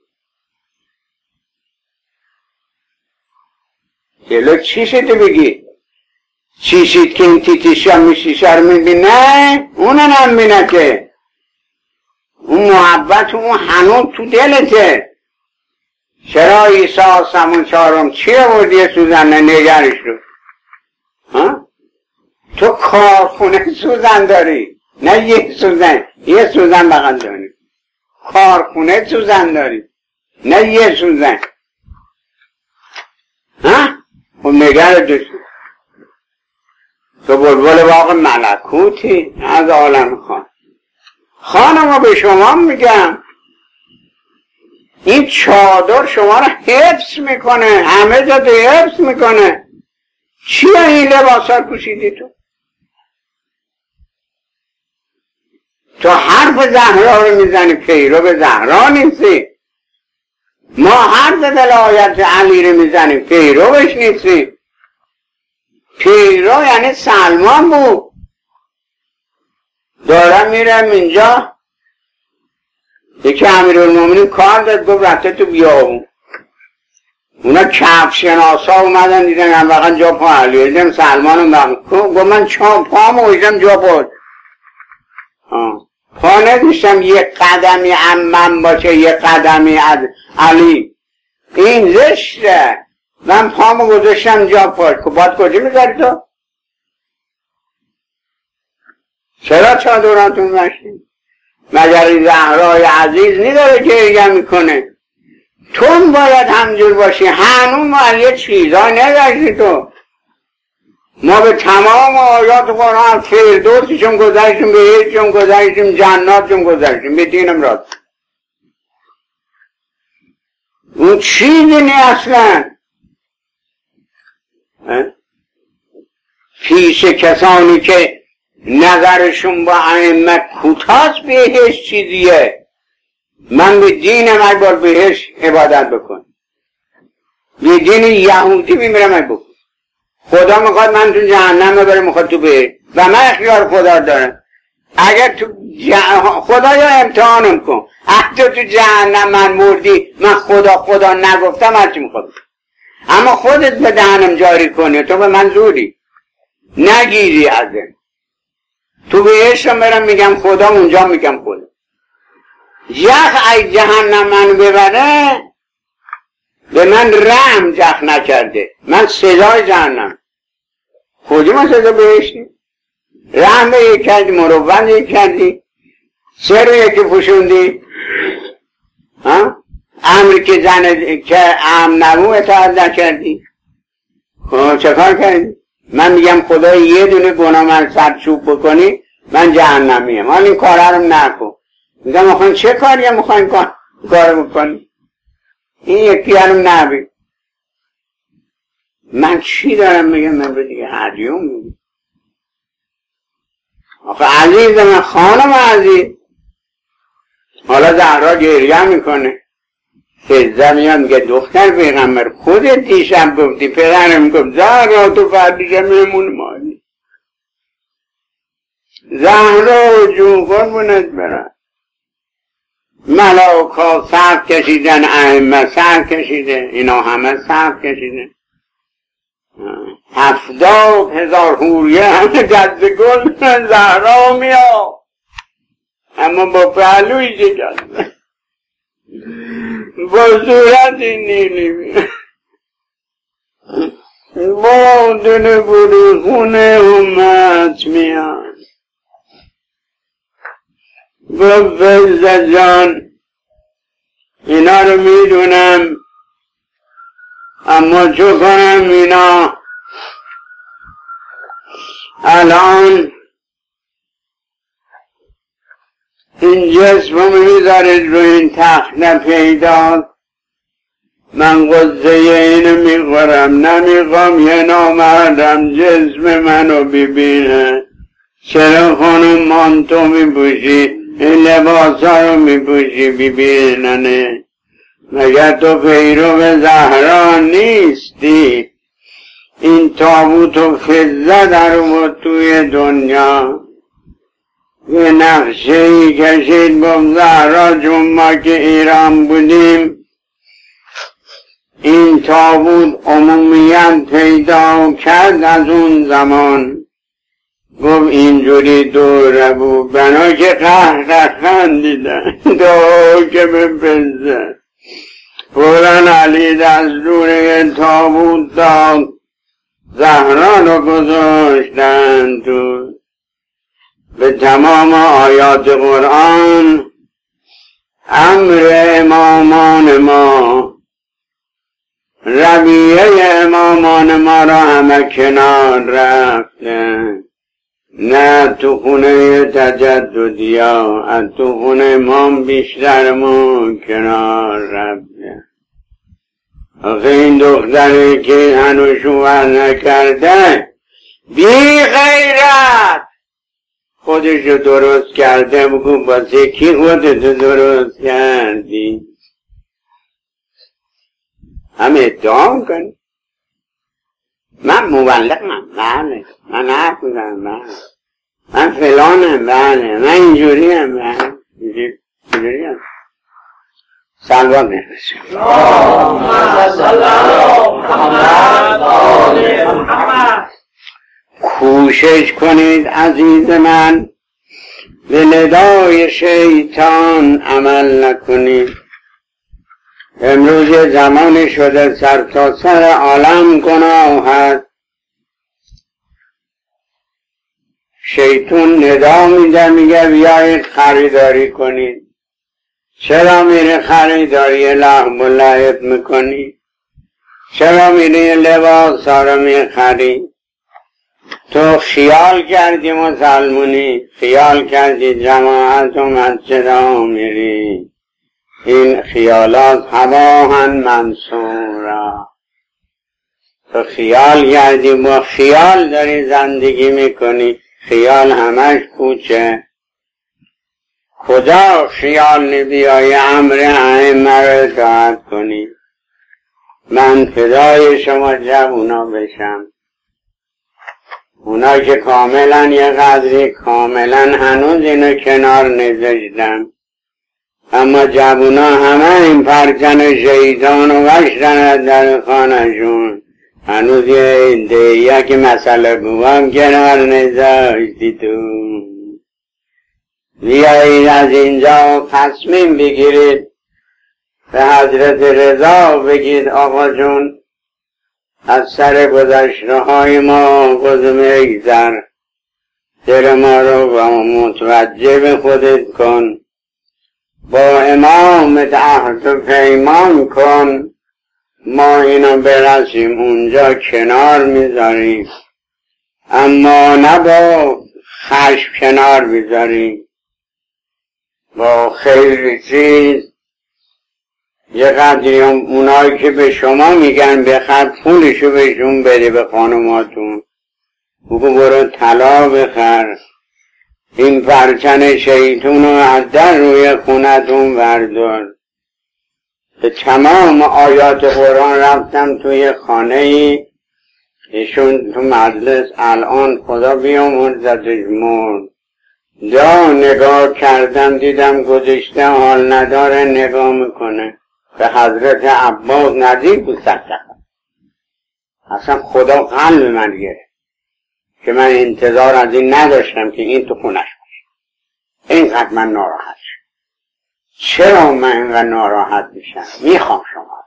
جلو چی شده بگی؟ چی شد که این تیتیشا میشیشه رو میبینه؟ نه اونو نمیبینه که. اون محبت اون هنوز تو دلته. چرا عیسی آسمون 4 چی آوردی سوزن نگرش رو؟ ها؟ تو کارخونه سوزن داری، نه یه سوزن بغل داری. کارخونه سوزن داری، نه یه سوزن. ها؟ خب نگر دوست تو بلبل باغ ملکوتی از عالم خانم به شما میگم این چادر شما رو حفظ میکنه، همه جا حفظ میکنه. چیه این لباسا پوشیدی تو حرف زهرا رو میزنی، پیرو به زهرا نیستی. ما حرف ولایت علی رو میزنیم، پیروش نیستی. پیرو یعنی سلمان بود. دارم میرم اینجا، یکی امیرالمومنین کار داد، گفت رفته تو بیابون. اونا کف شناسا اومدن دیدن هم واقعا جا پا علیه، دیدم سلمان رو گفت من پامو ویدم جا پا پا ندیشتم یه قدمی من باشه یه قدمی از علی. این زشته. من پامو گذاشتم جا پاش. که باید کجا میذاری تو؟ چرا چادرانتون مشید؟ مگر زهرای عزیز نداره گریه میکنه؟ تو باید همجور باشی. هنوز ما یه چیزای نگشتی تو. ما به تمام آیات قرآن فردوسشون گذاشتیم، بهشتشون گذاشتیم، جناتشون گذاشتیم، به دینم راست. اون چیزی نی اصلا. پیش کسانی که نظرشون با ائمه کوتاست بهش چیزیه. من به دینم ای بار بهش عبادت بکن، به دین یهودی میمیرم ای بکن. خدا میخواد من تو جهنم ببره، میخواد تو بهش، و من اختیار خدا دارم. اگر تو خدا یا امتحانم کن، اگه تو جهنم من مردی، من خدا نگفتم، هرچی میخواد. اما خودت به دهنم جاری کنی، تو به من زوری نگیری ازم. تو بهشتم برم میگم خدا، اونجا میگم خدا. یخ ای جهنم منو ببره، به من رحم جخ نکرده، من سزای جهنم. کجا ما سزا بهشتی؟ رحم به یک کردی، مروت یک کردی، سر یکی پوشوندی، امری که زن که نمو اطاعت نکردی. خب چه کار کردی؟ من میگم خدا یه دونه گناه من سرچوب بکنی من جهنمیم، حال این کاره رو نکن. میگم میخواین چه کاری میخواین کار بکنی؟ این یکی هم نبی. من چی دارم میگم؟ من به دیگه هدیون میگم. آخه عزیز من، خانم عزیز، حالا زهرا گریه میکنه، فضه میاد میگه دختر پیغمبر خودت دیشب گفتی، پدرم گفت زهرا تو فردیشه میمون مایی. زهرا جون قربونت برن. ملاکا صف کشیدن، ائمه صف کشیده، اینا همه صف کشیده. 70,000 حوریه همه دست گل زهرا میاد، اما با پهلوی شکست، با صورت نیلی میاد، با دل بروخونه امت میاد. با فضل جان اینا رو میدونم، اما چه کنم اینا الان این جسم رو میذارید رو این تخت پیدا. من قصه اینو میخورم، نمیخوام یه نامردم جسم منو ببینه. چرا خانم مانتو میپوشی، این لباس ها رو میپوشی ببیننه؟ مگر تو پیرو زهرا نیستی؟ این تابوت و فضه در اومد توی دنیا، یه نقشه‌ای کشید با زهرا جون. ما که ایران بودیم این تابوت عمومیت پیدا کرد از اون زمان. گفت اینجوری دوره بود، بنا که قهر خندیدن دعا که بپزه. فوران علی دستور تابوت داد، زهرا رو گذاشتن تو. به تمام آیات قرآن امر امامان ما، رویه امامان ما را همه کنار رفتن. نه تو خونه تجددی ها، از تو خونه ما بیشتر ما کنار رفتن. آخه این دختره که هنوز شوهر نکرده بی غیرت خودشو درست کرده. بگو واسه کی خودتو درست کردی؟ هم ادعا میکنی من مبلغم، بله من حرف میزنم، بله من فلانم، بله من اینجوریم، بله اینجوریم. سلوات میفرستیم. اللهم صل علی محمد و آل محمد. کوشش کنید عزیز من به ندای شیطان عمل نکنید. امروز زمانی شده سرتاسر عالم گناه هست. شیطان ندا میده میگه بیایید خریداری کنید. چرا میره خریداری لحم و لعب میکنی؟ چرا میره لباس ها رو میخری؟ تو خیال کردی مسلمونی، خیال کردی جماعت و مسجد ها میری. این خیالات هواهن منصورا. تو خیال کردی، با خیال داری زندگی میکنی. خیال همش پوچه. کجا خیال نبیای امر ائمه رو اطاعت کنی؟ من فدای شما جوونا بشم. اونا که کاملا یه قدری کاملا هنوز اینو کنار نذاشتن، اما جوونا همه این پرچن شیطان و وشتن در خانهشون. هنوز یک مسئله بوام کنار نذاشتی تو. بیایید از اینجا تصمیم بگیرید، به حضرت رضا بگید آقا جون از سر گذشته های ما گذمه ایزر، دل ما رو متوجه به خودت کن، با امامت عهد و پیمان کن. ما اینو برسیم اونجا کنار میذاریم، اما نه با خشم کنار میذاریم، با خیلی چیز. یه قدری اونایی که به شما میگن بخر پولشو بهشون بده به خانماتون. بگو برو طلا بخر. این پرچن شیطون رو از در روی خونتون بردار. به تمام آیات قرآن رفتم توی خانه ای، ایشون تو مجلس الان خدا بیامرزتش مرد. نگاه کردم دیدم گذشته حال نداره، نگاه میکنه به حضرت عباس نزدیک بود. اصلا خدا قلب من گرفت که من انتظار از این نداشتم که این تو خونش باشه. اینقدر من ناراحت شدم. چرا من اینقدر ناراحت میشم؟ میخوام شما،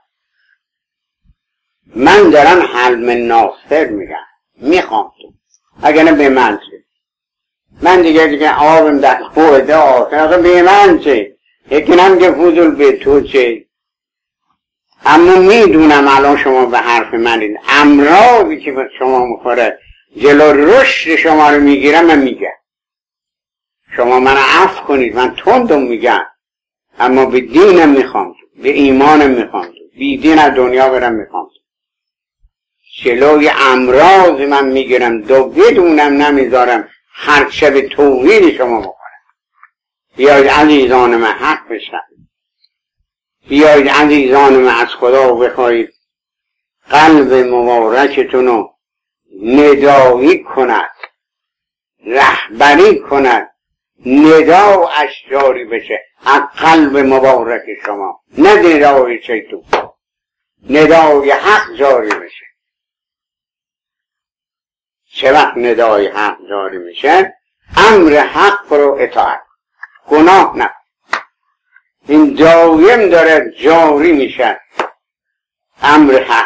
من دارم حلم ناصر میگم، میخوام تو اگر نه به من چه؟ من دیگه آبم در خورده آخر به من چه؟ یکی نمیگه فضول به تو چه؟ اما میدونم الان شما به حرف من امراضی که به شما میخوره جلو رشد شما رو میگیرم. من میگم شما من عفو کنید، من تندم میگم، اما به دینم میخوام تو، به ایمانم میخوام تو، بی دین از دنیا برم میخوام تو. جلوی امراض من میگیرم، دو بدونم نمیذارم خرچه به توحید شما بخورم. بیاید عزیزان من حق بشن، بیایید عزیزان من از خدا بخواهید قلب مبارکتون رو ندایی کند، رهبری کند، ندا اشجاری بشه از قلب مبارک شما، نه ندای شیطان، ندای حق جاری بشه. چه وقت ندای حق جاری میشه؟ امر حق رو اطاعت، گناه نه. این دایم داره جاری میشه امر حق.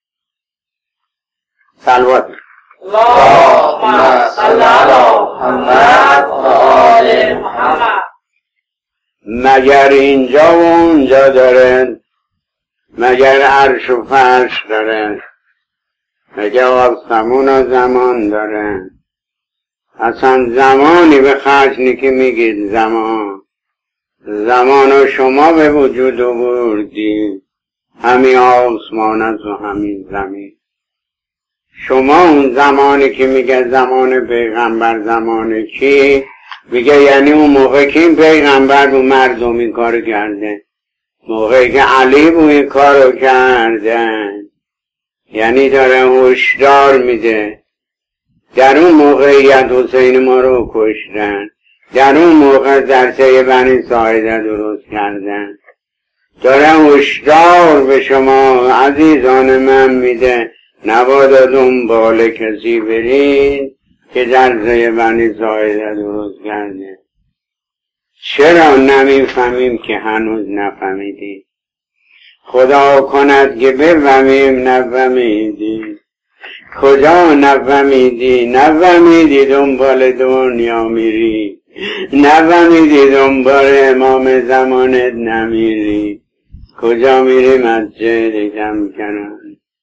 صلوات اللهم صل علی محمد و آل محمد. مگر اینجا و اونجا داره؟ مگر عرش و فرش داره؟ مگر آسمون و زمان داره؟ اصلا زمانی به خرج که میگید زمان و شما به وجود آوردید. همین آسمان است و همین زمین. شما اون زمانی که میگه زمان پیغمبر زمان کی، میگه یعنی اون موقع که این پیغمبر رو مردم این کارو کرده، موقعی که علی رو این کارو کرده، یعنی داره هشدار میده در اون موقعیت حسین ما رو کشتن، در اون موقع درسه بنی ساعده درست کردن. داره هشدار به شما عزیزان من میده نبادا دنبال کسی برین که درسه بنی ساعده درست کرده. چرا نمیفهمیم که هنوز نفهمیدیم؟ خدا کند که بفهمیم نفهمیدیم. کجا نفهمیدی؟ نفهمیدی دنبال دنیا میری، نفهمیدی دنبال امام زمانت نمیری. کجا میری؟ مسجد کم کنن.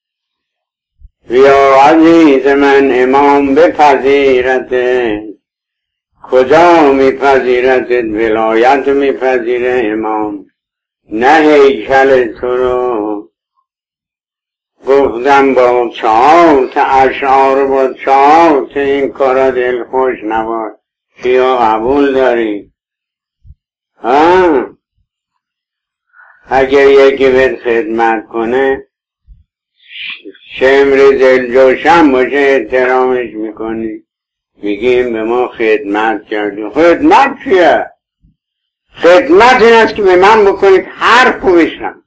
بیا عزیز من امام بپذیرته. کجا میپذیرتت؟ ولایت میپذیره امام، نه هیکل تو رو. گفتم با 4 اشعار با 4 این کارا دل خوش نباد. کیا قبول داری؟ اگر یکی بهت خدمت کنه شمر دل جوشن باشه احترامش میکنی، میگیم به ما خدمت کردی. خدمت چیه؟ خدمت این است که به من بکنید حرف بشنم،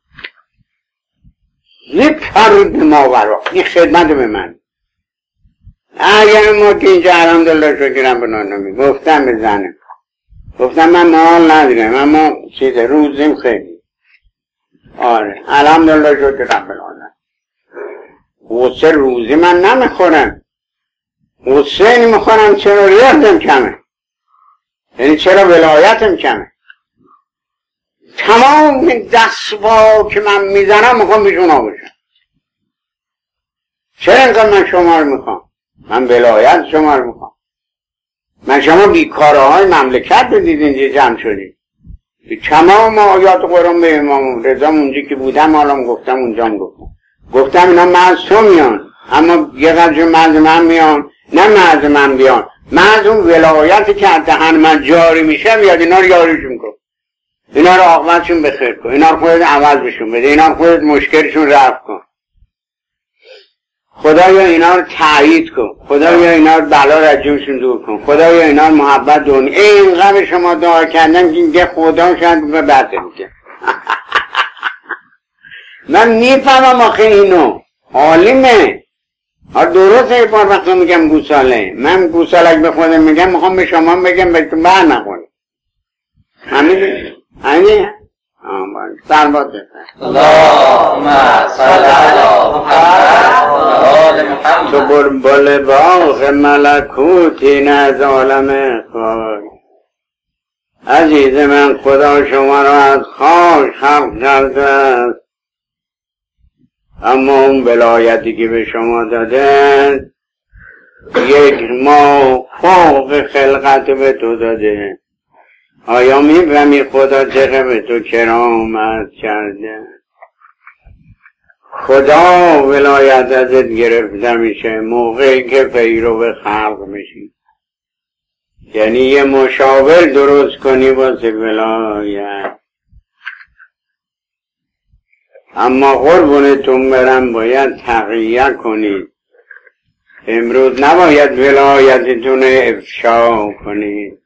نپرید به ما برا. این خدمت به من. اگر ما که اینجا الحمدلله شکرم به نانمی گفتم به زنم، گفتم من مال ندارم اما چیز روزیم خیلی. آره الحمدلله شکرم به نانم. غصه روزی من نمیخورم، غصه نمیخورم. چرا ریاضم کمه؟ یعنی چرا ولایتم کمه؟ تمام دستبا که من میزنم میخوام بیشونا باشم. چرا اینقدر من شما رو میخوام؟ من ولایت شما رو میخوام. من شما بیکاره های مملکت رو دیدین که جمع شدید. تمام آیات قرآن به امام رضا اونجا که بودم حالا گفتم اونجا گفتم اینا معصومیان، اما یه قدر مرز من میان، نه مرز من بیان، مرز اون ولایتی که از دهن من جاری میشه بیاد اینا رو یاریشون کن، اینا رو عاقبتشون بخیر کن، اینا رو خودت عوض بشون بده، اینا رو خودت مشکلشون رفع کن. خدایا اینا رو تایید کن، خدایا اینا رو بلا رجومشون دور کن، خدایا اینا رو محبت دون. اینقدر شما دعا کردم که اینجا خدا شاید به بحث میگه. من میفهمم آخه اینو عالمه. درسته یه بار وقتا میگم گوساله، من گوسالک به خودم میگم میخوام به شما بگم به تو بر نخوری. همین سلوات بفرست. اللهم صل علی محمد و آل محمد. تو بلبل باغ ملکوتی نه از عالم خاک. عزیز من خدا شما را از خاک خلق کرده است، اما اون ولایتی که به شما داده یک ما فوق خلقت به تو داده. آیا میفهمی خدا چقدر به تو کرامت کرده؟ خدا ولایت ازت گرفته میشه موقعی که پیرو خلق میشی، یعنی یه مشاور درست کنی واسه ولایت. اما قربونتون برم باید تقیه کنید. امروز نباید ولایتتون افشا کنید.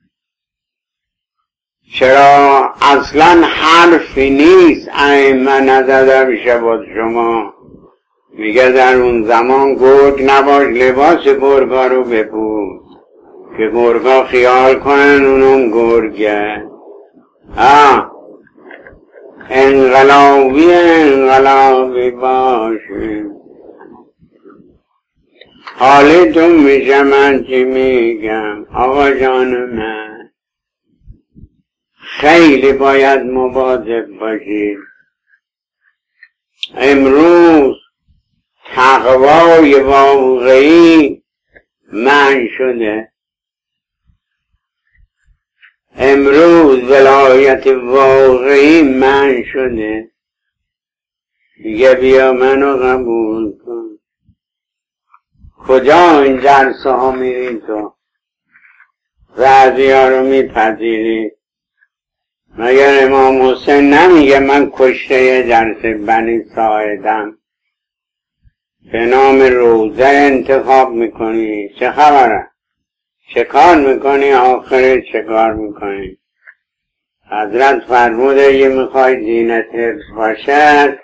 چرا اصلا حرفی نیست ائمه نزده بشه با شما. میگه در اون زمان گرگ نباش لباس گرگا رو بپوش که گرگا خیال کنن اونم گرگه. انقلابی باشه. حالیتون میشه من چی میگم آقا جان من؟ خیلی باید مواظب باشید. امروز تقوای واقعی منع شده. امروز ولایت واقعی منع شده. میگه بیا منو قبول کن. کجا این جلسه ها میری تو؟ بعضی ها رو میپذیری؟ مگر امام حسین نمیگه من کشته جلسه بنی ساعدم؟ به نام روزه انتخاب میکنی؟ چه خبره؟ چه کار میکنی؟ آخر چه کار میکنی؟ حضرت فرموده یه میخوای دینت حفظ باشد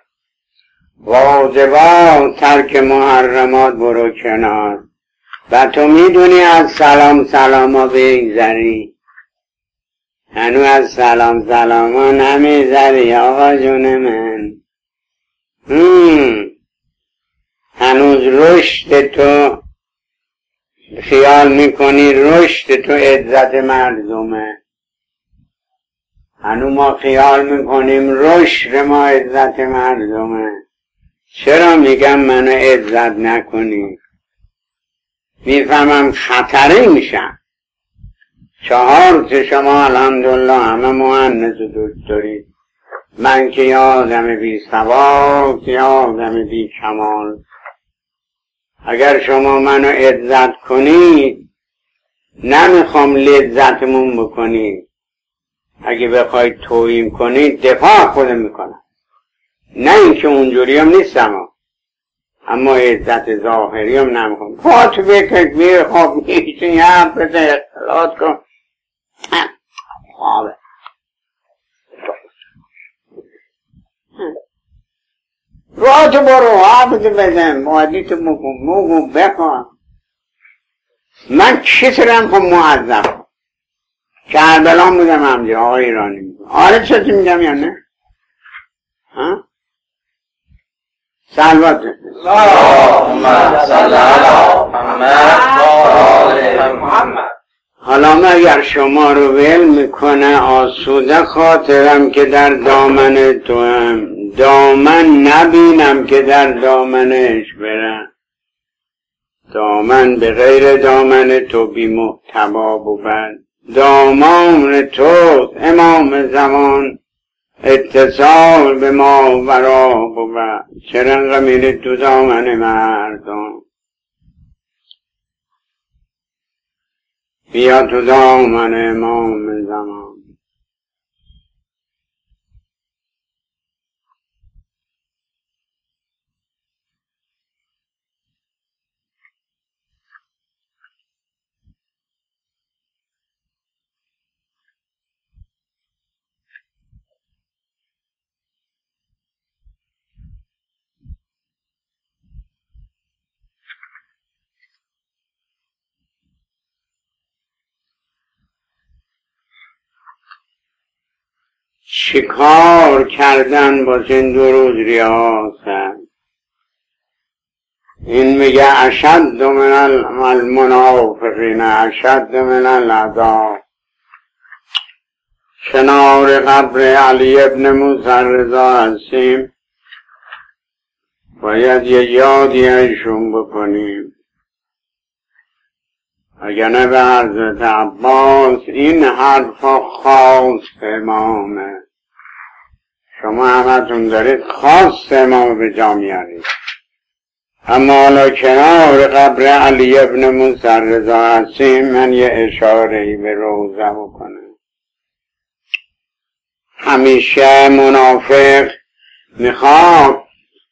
واجبات ترک محرمات برو کنار. و تو میدونی از سلام ها بگذری؟ هنو از سلام ها نمیذری آقا جون من. هنوز رشد تو خیال میکنی رشد تو عزت مردمه. هنو ما خیال میکنیم رشد ما عزت مردمه. چرا میگم منو عزت نکنی؟ میفهمم خطری میشم. 4 شما الحمدلله همه مهندس و دکتری، من که یه آدم بی سواد، یه آدم بی کمال. اگر شما منو عزت کنید نمیخوام لذتمون بکنید. اگه بخواید توهین کنید دفاع خودم میکنم، نه اینکه اونجوری هم نیستم، اما عزت ظاهری هم نمیخوام. پاتو بکش بیر خواب میشه یه هم بزن اختلاط کن خوابه. راتو برو آبتو بزن مادیتو مگو بکن. من کسی رو هم خب معذب کربلان بودم همجا آقای ایرانی میگم. آره چطور میگم یا نه؟ سلوات اللهم صل علی محمد. حالا من اگر شما رو ول میکنه آسوده خاطرم که در دامن تو هم دامن نبینم که در دامنش برم. دامن به غیر دامن تو بی محتوا بود. دامان تو امام زمان اتصال به ما ورا بود. چرا انقدر میره تو دامن مردم؟ بیا تو دامن امام زمان. شکار کردن با این 2 روز ریاست. این میگه اشد من المنافقین اشد من الاعداء. کنار قبر علی ابن موسی رضا هستیم، باید یه یادی ازشون بکنیم. اگر نه به حضرت عباس این حرفا خاص امامه. شما همتون دارید خاص امام به جا میارید. اما حالا کنار قبر علی ابن موسی رضا هستیم، من یه اشاره‌ای به روزه بکنم. همیشه منافق میخواد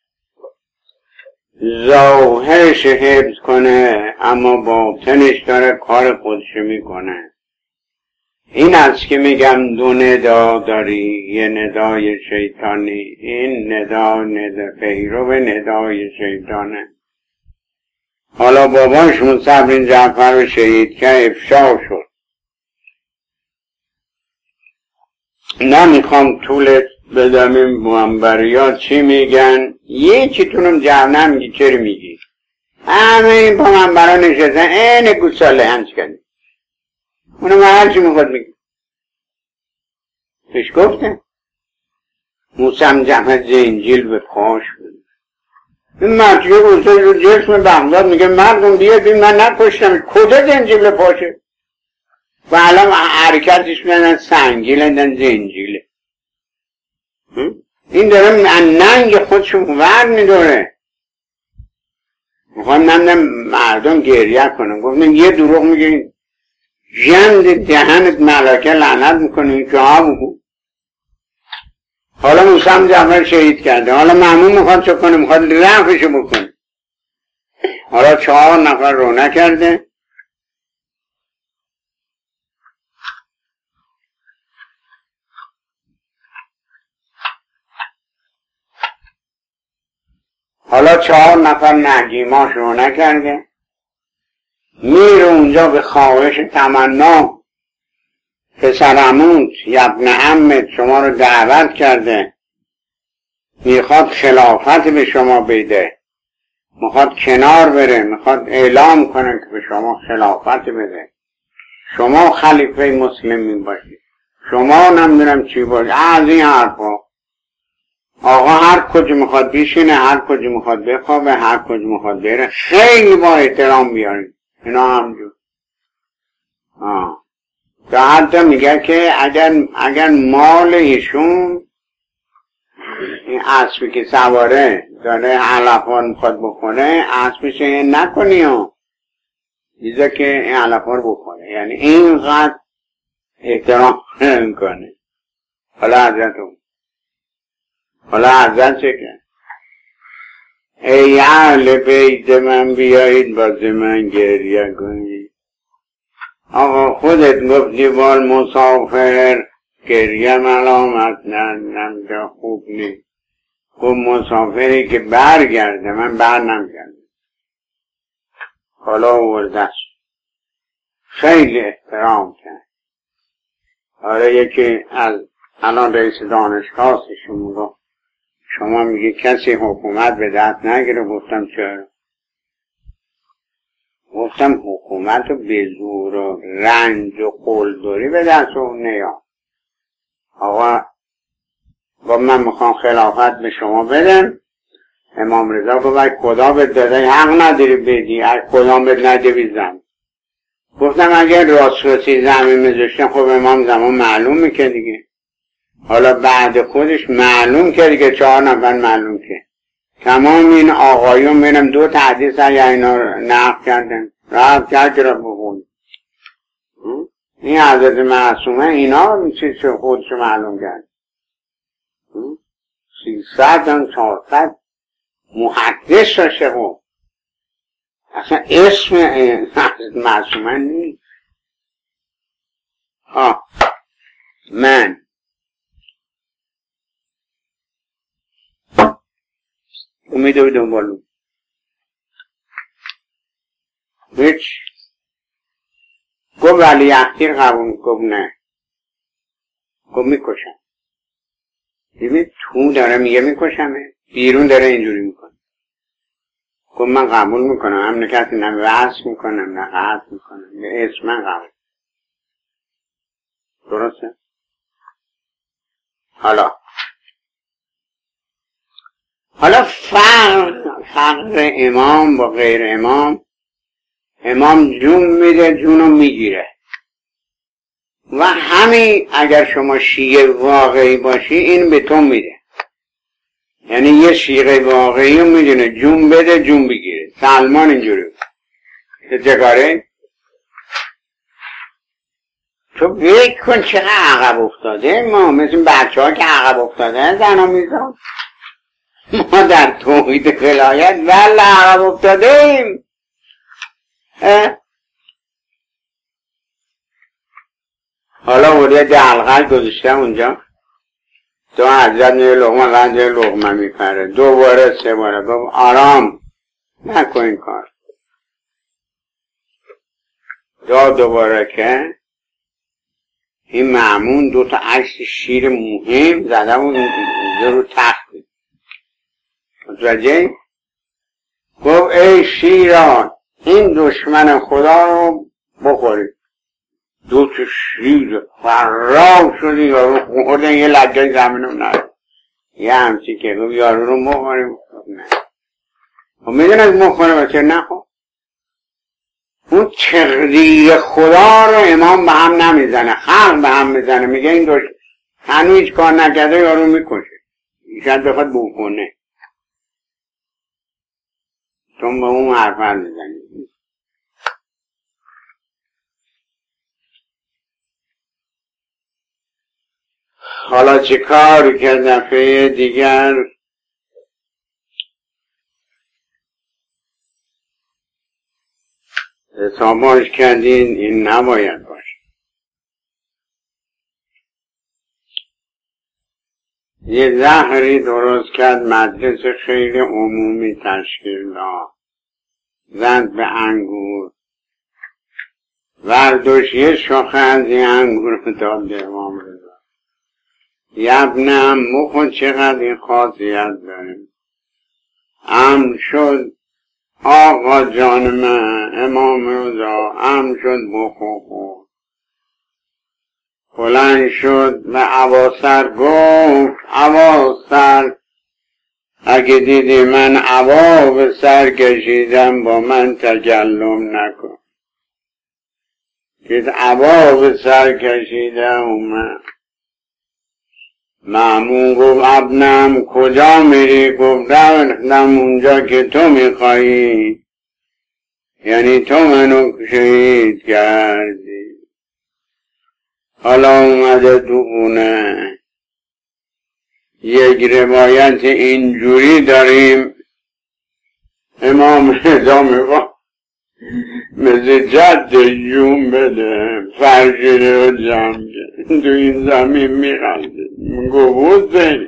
ظاهرش حفظ کنه اما باطنش داره کار خودش میکنه. این است که میگم 2 ندا داری، یه ندای شیطانی، این ندا پیرو ندای شیطانه. حالا باباش مصبر جعفر رو شهید که افشا شد. نمیخوام طولت بدم این منبریات چی میگن، یکیتونم جواب نمیگی چرا میگی. همه این با منبرا نشستن اینه گوساله همچه کنی. اونم هرچی میخواد میگی. پیش گفته موسم جمع زنجیل به پاش بود. این مرچه گوساله رو جسم بغداد میگه مردم بیا بین من نکشتم. کجا زنجیل به پاشه؟ و الان حرکتش میدن سنگیل دن زنجیله. این داره ننگ خودشو ور میداره. میخوام مردم گریه کنم. گفتم یه دروغ میگه جند دهنت ملکه لعنت میکنه که ها بگو. حالا موسی هم جعفر شهید کرده، حالا مأمون میخواد چه کنه؟ میخواد رفعشو بکنه. حالا 4 نفر رو نکرده. حالا 4 نفر نگیماش رو نکرده. میره اونجا به خواهش تمنا پسرعموت ابن عمت شما رو دعوت کرده، میخواد خلافت به شما بده، میخواد کنار بره، میخواد اعلام کنه که به شما خلافت بده، شما خلیفه مسلمین باشید، شما نمیدونم چی باشید. از این حرفا آقا هر کجا میخواد بیشینه، هر کجا میخواد بخوابه، هر کجا میخواد بره، خیلی با احترام بیارید. اینا همجور تا حتی میگه که اگر مال ایشون این اسبی که سواره داره علفان میخواد بخوره، اسبش نکنی ها دیده که این علفان بخوره، یعنی اینقدر احترام نمیکنه. حالا حضرت چه کرد؟ ای اهل بیت من بیایید باز من گریه کنید. آقا خودت گفتی بال مسافر گریه ملامت نمیده خوب نیست. خب مسافری که برگرده، من بر نمیگرده. حالا وردش خیلی احترام کرد. حالا یکی از الان رئیس دانشگاه هستشون گفت شما میگه کسی حکومت به دست نگیره. گفتم چرا؟ گفتم حکومت رو به زور و رنج و قلدری به دست اون نیا. آقا با من میخوام خلافت به شما بدم. امام رضا گفت خدا به داده حق نداری بدی، خدا به نده بیزم. گفتم اگر راستی زمین میذاشتم خب امام زمان معلوم میکرد دیگه. حالا بعد خودش معلوم کرد که 4 نفر معلوم کرد. تمام این آقایون بینم 2 حدیث اینا نقل کردن، رفت کرد را بخون. این حضرت معصومه اینا چیز خودش معلوم کرد. 300 هم 400 محدث داشته خب. اصلا اسم حضرت معصومه نیست. من امید رو دنبالو هیچ گفت ولی اختیر قبول. گفت نه. گفت میکشم. دیدید تو داره میگه میکشمه، بیرون داره اینجوری میکنه. گفت من قبول میکنم، هم نکسی نه وصف میکنم نه قطع میکنم، اسم من قبول. درسته؟ حالا فرق امام با غیر امام، امام جون میده جونو میگیره و همین اگر شما شیعه واقعی باشی این به تو میده. یعنی یه شیعه واقعی رو میدونه جون بده جون بگیره. سلمان اینجوری چه تو بیک کن چقدر عقب افتاده ما، مثل بچه ها که عقب افتاده زن ها میزان. ما در توحید ولایت ولی عقب افتاده ایم. حالا وریا جلغل گذاشتم اونجا، تو حضرت یه لقمه قند یه لقمه میپره، 2 باره 3 باره. گفت آرام نکن این کار. 2 باره که این مأمون 2 تا عکس شیر مهم زده بود رو تخت. متوجه؟ گفت ای شیران این دشمن خدا رو بخورید. 2 تا شیر فرام شدی یارو خوردن یه لجای زمینم نداره. یه همچی که گفت یارو رو بخوریم. نه خب میدون از مخوره بچه نخور. اون تقدیر خدا رو امام به هم نمیزنه، خلق به هم میزنه. میگه این هنوز هیچ کار نکرده یارو میکشه. شاید بخواد بکنه چون به اون حرفا میزنی. حالا چه کار که دفعه دیگر حساباش کردین این نباید باشه. یه زهری درست کرد، مجلس خیلی عمومی تشکیل داد، زد به انگور، ورداشت یه شاخه از این انگور داد به امام رضا. یبنم بخون چقدر این خاصیت داریم. امر شد آقا جان من امام رضا، امر شد بخور. بلند شد به اباسر گفت اباسر اگه دیدی من عبا به سر کشیدم با من تکلم نکن. که عبا به سر کشیدم اومد. مأمون گفت ابنم کجا میری؟ گفت رفتم اونجا که تو میخوایی، یعنی تو منو شهید کردی. حالا اومده تو خونه. یک روایت اینجوری داریم امام رضا میگه مثل جد جون بده فرشیده و جمع تو این زمین میخنده. گفت حسین